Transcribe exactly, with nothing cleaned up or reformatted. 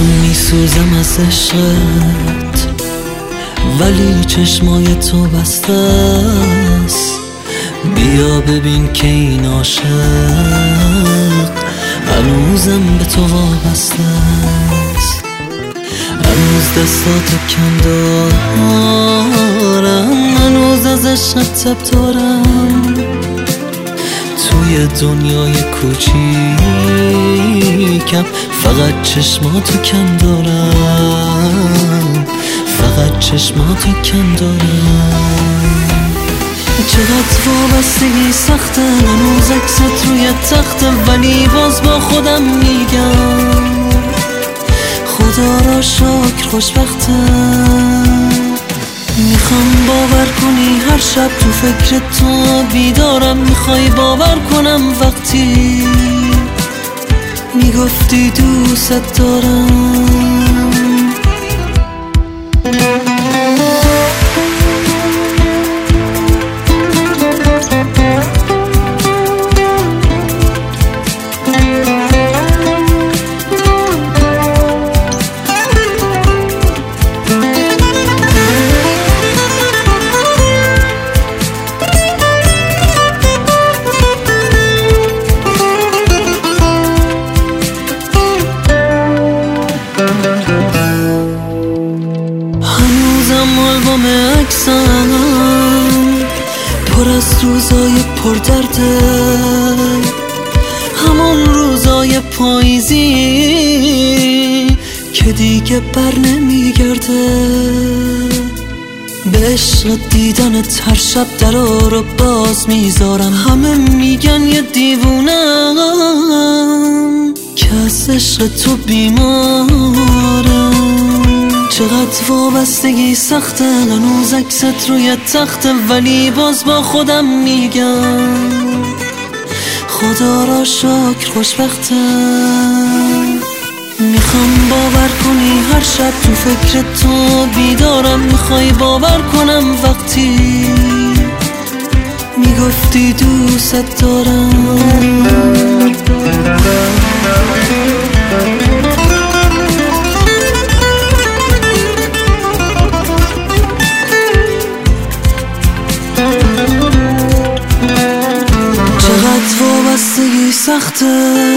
میسوزم از عشقت ولی چشمای تو بسته است. بیا ببین که این عاشق هنوزم به تو وابسته است. هنوز دستاتو کم دارم، هنوز از عشقت تب دارم. توی دنیای کوچیکم فقط چشماتو کم دارم، فقط چشماتو کم دارم. چقدر وابستگی سخته، هنوز عکست روی تخته ولی باز با خودم میگم خدا را شکر خوشبختم. میخوام باور کنی هر شب تو فکر تو بیدارم، میخوای باور کنم وقتی میگفتی دوست دارم. هنوزم آلبوم عکسم پر از روزای پر درده، همون روزای پاییزی که دیگه بر نمیگرده. به عشق دیدنت هر شب درا رو باز میذارم. همه میگن یه دیوونم که از عشق تو بیمارم. چقدر وابستگی سخته، هنوز عکست روی تخته ولی باز با خودم میگم خدا را شکر خوشبختم. میخوام باور کنی هر شب تو فکر تو بیدارم، میخوای باور کنم وقتی میگفتی دوست دارم. چقدر وابستگی سخته،